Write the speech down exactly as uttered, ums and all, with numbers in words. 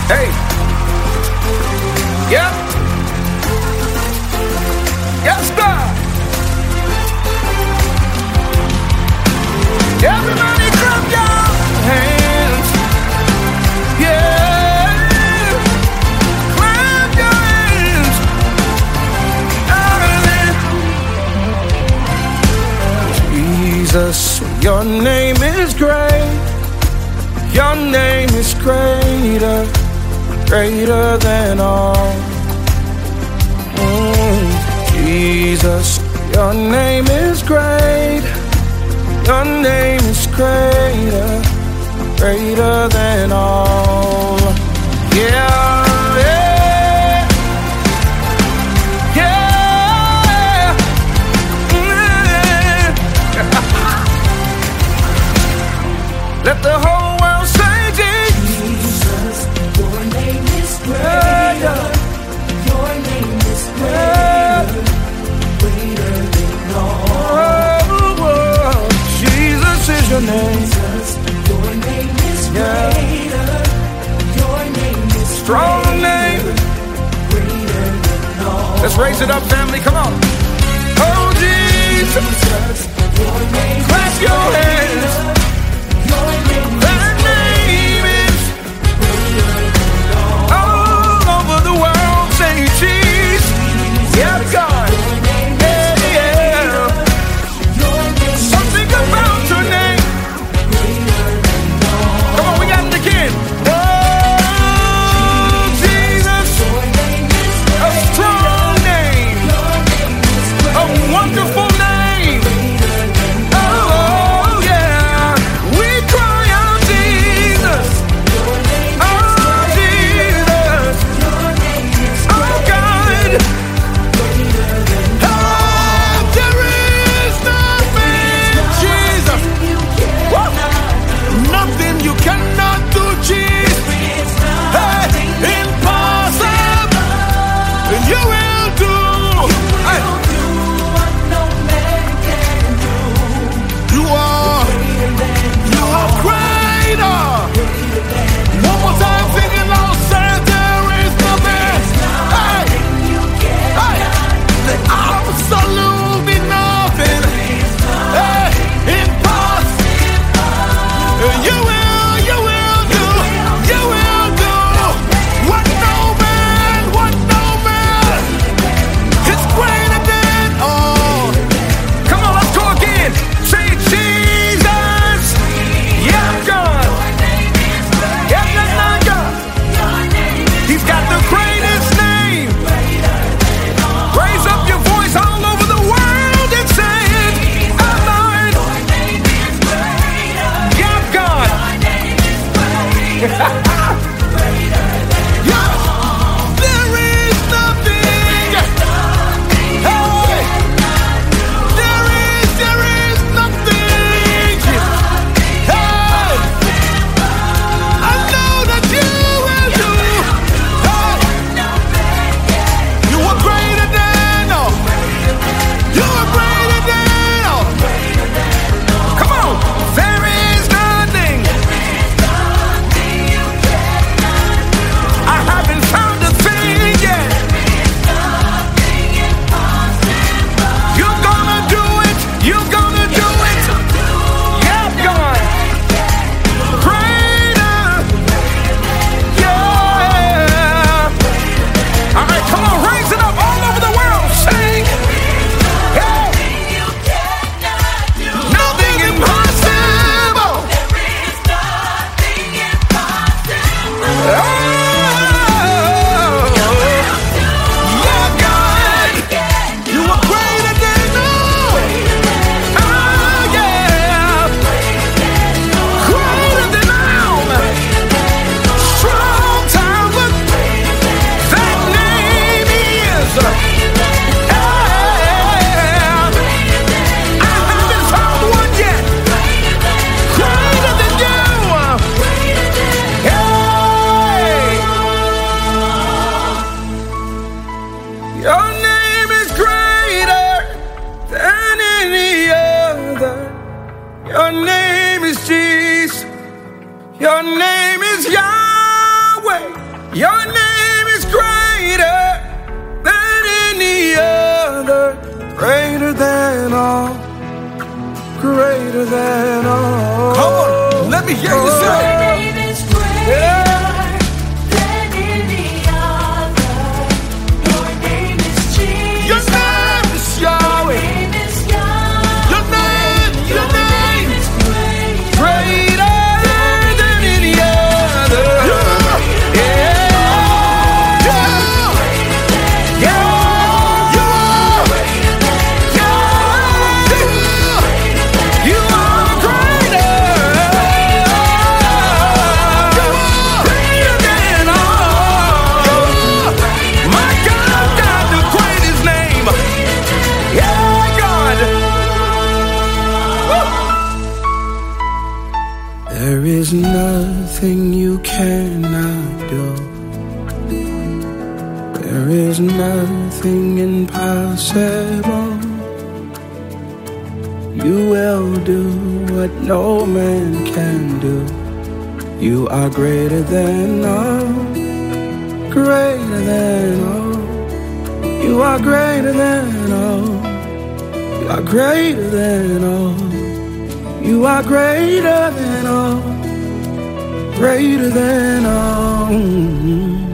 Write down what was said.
Hey. Yep. Yes, God. Everybody clap your hands. Yeah. Clap your hands. Jesus, your name is great. Your name is greater, greater than all. Mm, Jesus, your name is great. Your name is greater, greater than all. Yeah, yeah, yeah, yeah. Let the whole world say Jesus, your name is greater. Your name is greater, greater than all. Jesus is your name. Jesus, your name is greater. Your name is strong name. Greater than all. Let's raise it up, family. Come on. Oh, Jesus. Your name clap your hands. Your name that name is greater than all. All over the world, say Jesus. Yeah, God. Your name is Yahweh. Your name is greater than any other, greater than all, greater than all. Come on, let me hear you say. Your name is greater yeah. than any other. Your name is Jesus. Your name is Yahweh. Your name is Yahweh. Your name, your, your name, name is greater, greater than any other. Yeah. Yeah. There is nothing you cannot do. There is nothing impossible. You will do what no man can do. You are greater than all, greater than all. You are greater than all. You are greater than all. You are greater than all, greater than all.